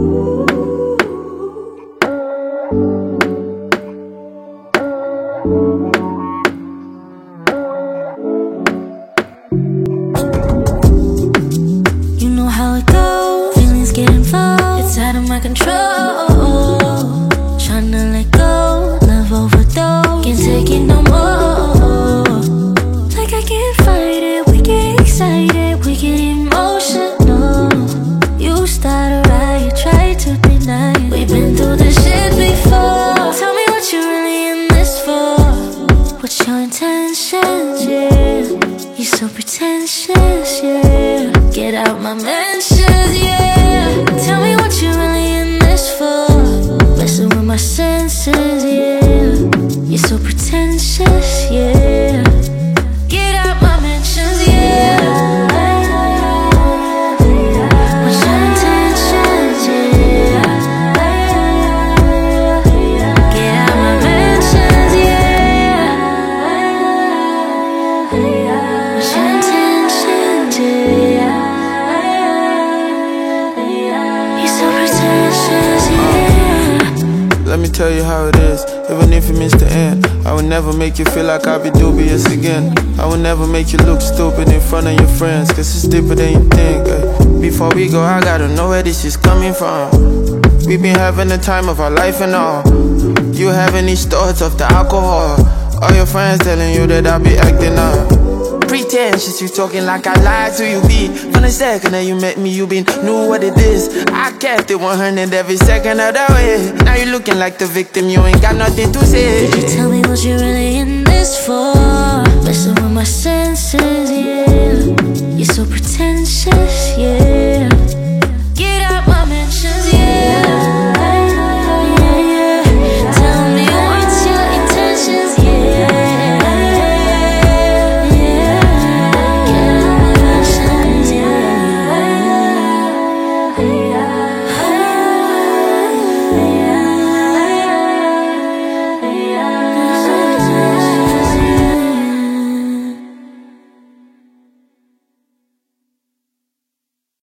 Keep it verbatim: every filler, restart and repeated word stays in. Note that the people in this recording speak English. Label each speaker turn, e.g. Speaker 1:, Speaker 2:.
Speaker 1: You know how it goes, feelings get involved, it's out of my control. Tryna let go, love overdose, can't take it no more. Like I can't fight it, we get excited, we get emotional. You start a riot, try to deny it. We've been through this shit before. Tell me what you really in this for. What's your intentions, yeah? You're so pretentious, yeah. Get out my mentions, yeah. Tell me what you really in this for. Messing with my senses, yeah. You're so pretentious, yeah. Get out my mentions, yeah. What's your intentions, yeah? Get out my mentions, yeah. What's your intentions, yeah? You're so pretentious, yeah.
Speaker 2: Let me tell you how it is, even if it means the end. I will never make you feel like I'll be dubious again. I will never make you look stupid in front of your friends, cause it's deeper than you think, eh. Before we go, I gotta know where this is coming from. We've been having the time of our life and all. You having these thoughts of the alcohol. All your friends telling you that I be acting up. Pretentious, you talking like I lied to you, be. From the second that you met me, you been knew what it is. I kept it one hundred every second of the way. Now you looking like the victim, you ain't got nothing to say.
Speaker 1: Did you tell me what you really in this for? Messing with my senses, yeah. You're so pretentious, yeah.